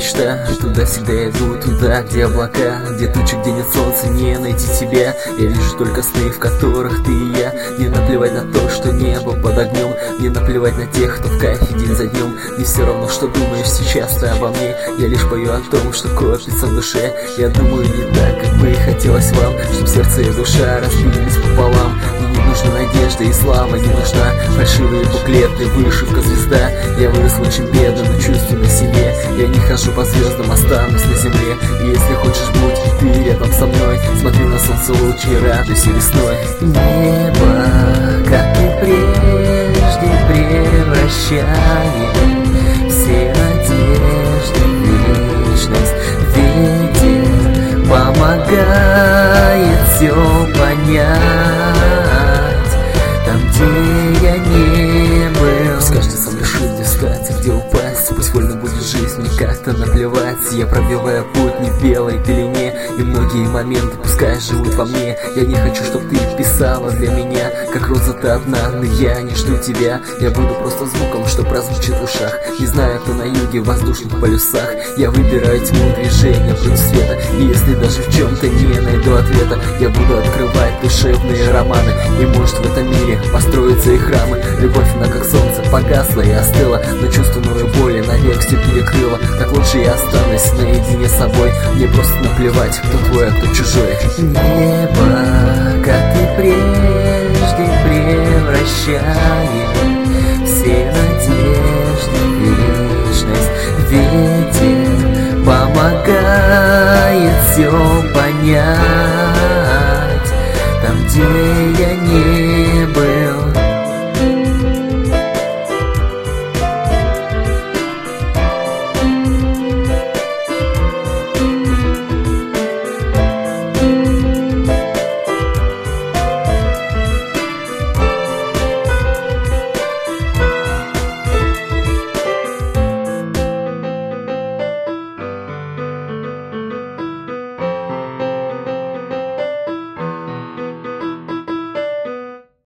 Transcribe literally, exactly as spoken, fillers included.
мечта. Туда всегда иду, туда, где облака, где тучи, где нет солнца, не найти тебя. Я вижу только сны, в которых ты и я. Не наплевать на то, что небо под огнем, не наплевать на тех, кто в кайфе день за днем. Не все равно, что думаешь сейчас ты обо мне. Я лишь пою о том, что копится в душе. Я думаю не так, как бы и хотелось вам, чтоб сердце и душа разбились пополам. Мне не нужна надежда и слава, не нужна фальшивые буклеты, вышивка звезда. Я вырос очень бедно, но чувствую на себе. Я не хожу по звездам, останусь на земле. И если хочешь, будь ты рядом со мной. Смотри на солнце лучи, радуйся весной. Небо, как и прежде, превращает все надежды в вечность. Ветер помогает все понять там, где я не был. Пусть каждый сам решит, где встать, а где упасть. Пусть вольно будет жизнь, мне как-то наплевать. Я пробиваю путь не в белой пелене, и многие моменты пускай живут во мне. Я не хочу, чтоб ты писала для меня, как роза ты одна, но я не жду тебя. Я буду просто звуком, что прозвучит в ушах. Не знаю, кто на юге, в воздушных полюсах. Я выбираю тьму, движения против света. И если даже в чем-то не найду ответа, я буду открывать душевные романы. И может в этом мире построятся и храмы. Любовь, она как солнце, погасла и остыла, но чувство новой боли навек все перекрыло. Так лучше я останусь наедине с собой. Мне просто наплевать, кто твой, а кто чужой. Небо, как и прежде, превращает все надежды в вечность. Ветер помогает все понять там, где я не был.